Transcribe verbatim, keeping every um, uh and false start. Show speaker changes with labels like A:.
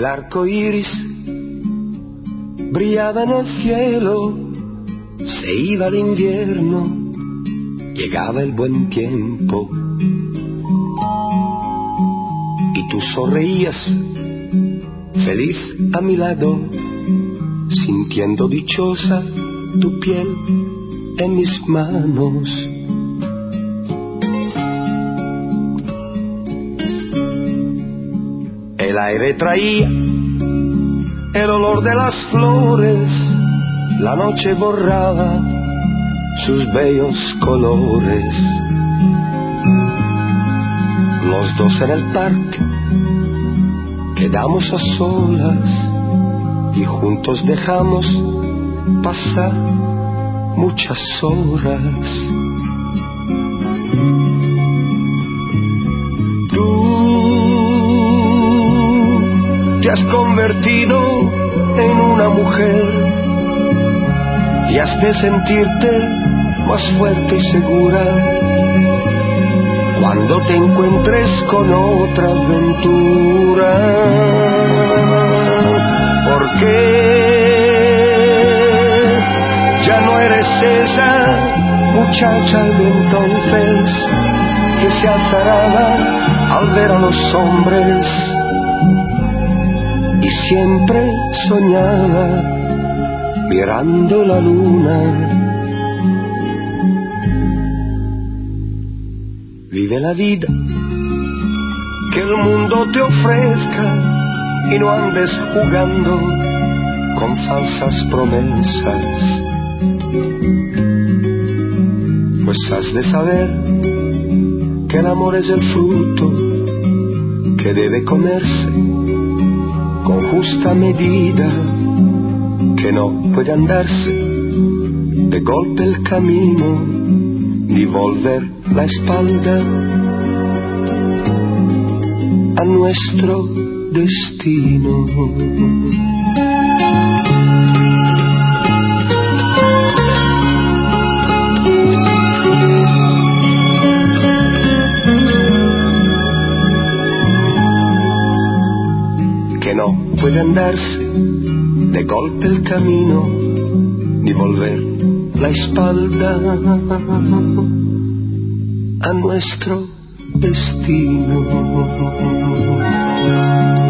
A: El arco iris brillaba en el cielo, se iba el invierno, llegaba el buen tiempo. Y tú sonreías, feliz a mi lado, sintiendo dichosa tu piel en mis manos. El aire traía el olor de las flores, la noche borraba sus bellos colores. Los dos en el parque quedamos a solas y juntos dejamos pasar muchas horas. Te has convertido en una mujer y has de sentirte más fuerte y segura cuando te encuentres con otra aventura. Porque ya no eres esa muchacha de entonces que se azaraba al ver a los hombres y siempre soñaba mirando la luna. Vive la vida que el mundo te ofrezca y no andes jugando con falsas promesas, pues has de saber que el amor es el fruto que debe comerse con justa medida, que no puede andarse de golpe el camino ni volver la espalda a nuestro destino. Que no puede andarse de golpe el camino ni volver la espalda a nuestro destino.